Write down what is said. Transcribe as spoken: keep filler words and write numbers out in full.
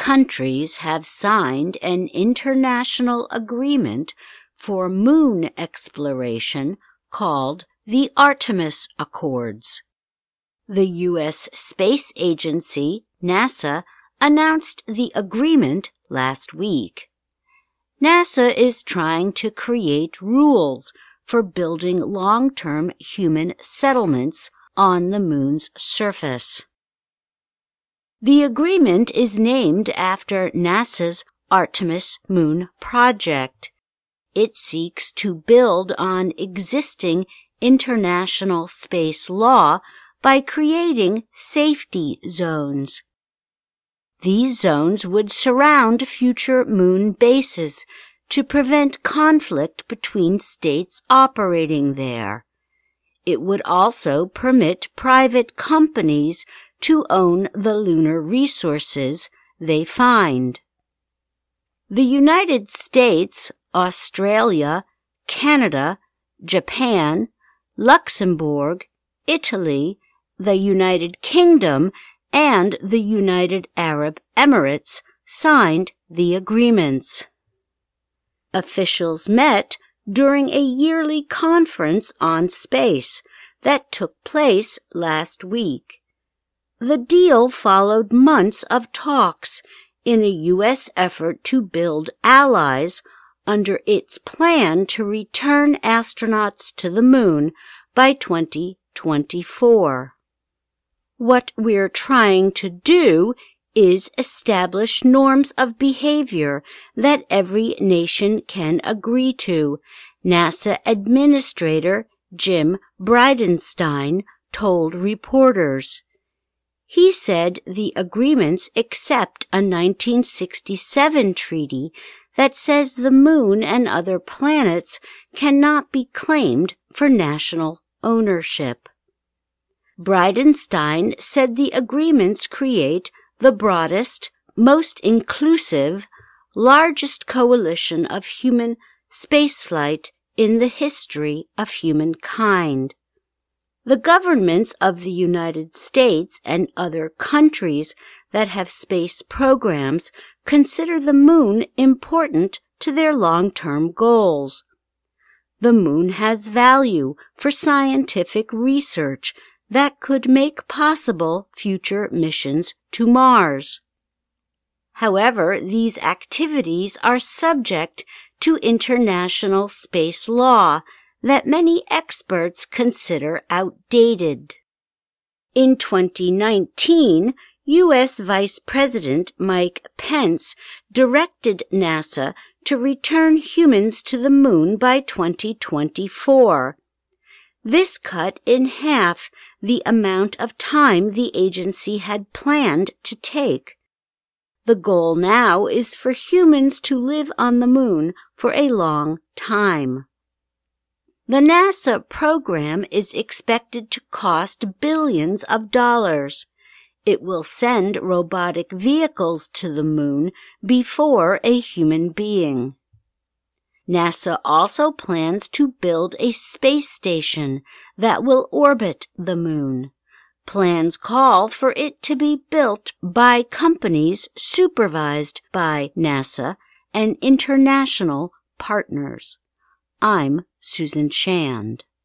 countries have signed an international agreement for moon exploration called the Artemis Accords. The U S Space Agency, NASA, announced the agreement last week. NASA is trying to create rules for building long-term human settlements on the moon's surface. The agreement is named after NASA's Artemis Moon Project. It seeks to build on existing international space law by creating safety zones. These zones would surround future moon bases to prevent conflict between states operating there. It would also permit private companies to own the lunar resources they find. The United States, Australia, Canada, Japan, Luxembourg, Italy, the United Kingdom, and the United Arab Emirates signed the agreements. Officials met during a yearly conference on space that took place last week. The deal followed months of talks in a U S effort to build allies under its plan to return astronauts to the moon by twenty twenty-four. What we're trying to do is establish norms of behavior that every nation can agree to, NASA Administrator Jim Bridenstine told reporters. He said the agreements accept a nineteen sixty-seven treaty that says the moon and other planets cannot be claimed for national ownership. Bridenstine said the agreements create the broadest, most inclusive, largest coalition of human spaceflight in the history of humankind. The governments of the United States and other countries that have space programs consider the moon important to their long-term goals. The moon has value for scientific research that could make possible future missions to Mars. However, these activities are subject to international space law that many experts consider outdated. In twenty nineteen, U S Vice President Mike Pence directed NASA to return humans to the moon by twenty twenty-four. This cut in half the amount of time the agency had planned to take. The goal now is for humans to live on the moon for a long time. The NASA program is expected to cost billions of dollars. It will send robotic vehicles to the moon before a human being. NASA also plans to build a space station that will orbit the moon. Plans call for it to be built by companies supervised by NASA and international partners. I'm Susan Shand.